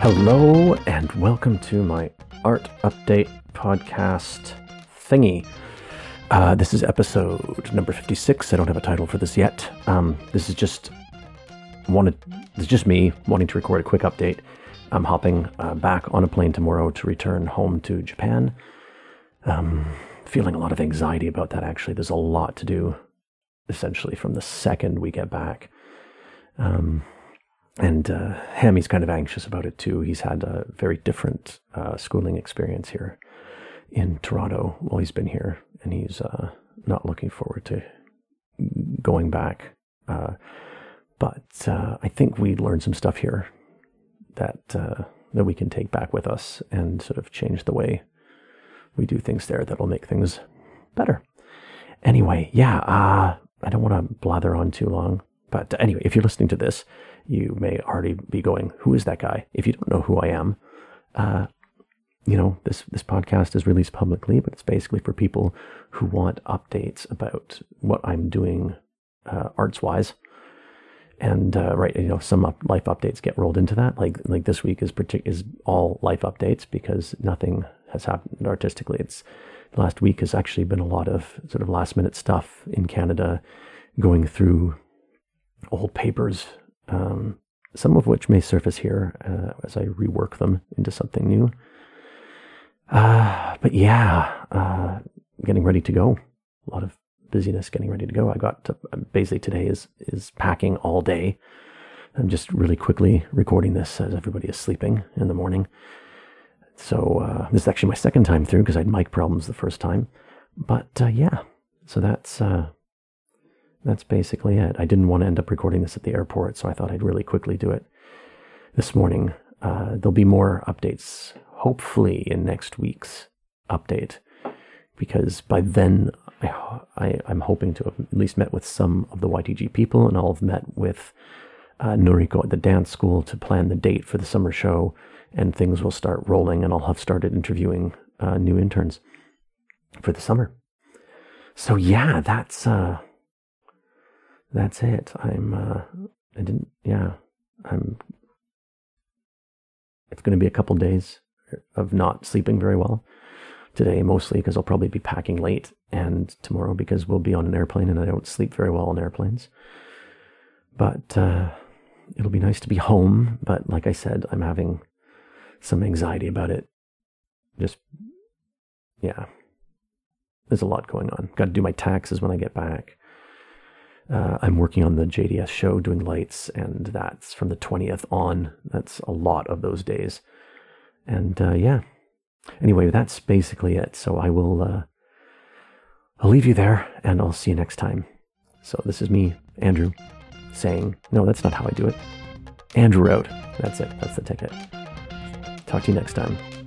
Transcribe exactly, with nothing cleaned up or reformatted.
Hello and welcome to my art update podcast thingy. Uh, this is episode number fifty-six. I don't have a title for this yet. Um, this is just wanted. This is just me wanting to record a quick update. I'm hopping uh, back on a plane tomorrow to return home to Japan. Um, feeling a lot of anxiety about that. Actually, there's a lot to do. Essentially, from the second we get back. Um, And uh, Hammy's kind of anxious about it too. He's had a very different uh, schooling experience here in Toronto while he's been here, and he's uh, not looking forward to going back. Uh, but uh, I think we learned some stuff here that uh, that we can take back with us and sort of change the way we do things there. That'll make things better. Anyway, yeah, uh, I don't want to blather on too long. But anyway, if you're listening to this, you may already be going, who is that guy? If you don't know who I am, uh, you know, this, this podcast is released publicly, but it's basically for people who want updates about what I'm doing uh, arts-wise. And, uh, right, you know, some up, life updates get rolled into that. Like like this week is partic- is all life updates because nothing has happened artistically. It's the last week has actually been a lot of sort of last-minute stuff in Canada, going through old papers, um, some of which may surface here uh, as I rework them into something new. Uh, but yeah, uh, getting ready to go. A lot of busyness getting ready to go. I got to, basically today is, is packing all day. I'm just really quickly recording this as everybody is sleeping in the morning. So uh, this is actually my second time through because I had mic problems the first time. But uh, yeah, so that's... Uh, That's basically it. I didn't want to end up recording this at the airport, so I thought I'd really quickly do it this morning. Uh, there'll be more updates, hopefully, in next week's update, because by then I, I, I'm hoping to have at least met with some of the Y T G people, and I'll have met with uh, Noriko at the dance school to plan the date for the summer show, and things will start rolling, and I'll have started interviewing uh, new interns for the summer. So yeah, that's... Uh, That's it. I'm, uh, I didn't, yeah, I'm, it's going to be a couple days of not sleeping very well. Today, mostly because I'll probably be packing late, and tomorrow because we'll be on an airplane and I don't sleep very well on airplanes. But, uh, it'll be nice to be home. But like I said, I'm having some anxiety about it. Just, yeah, there's a lot going on. Got to do my taxes when I get back. Uh, I'm working on the J D S show, doing lights, and that's from the twentieth on. That's a lot of those days. And uh, yeah, anyway, that's basically it. So I will, uh, I'll leave you there, and I'll see you next time. So this is me, Andrew, saying, no, that's not how I do it. Andrew out. That's it. That's the ticket. Talk to you next time.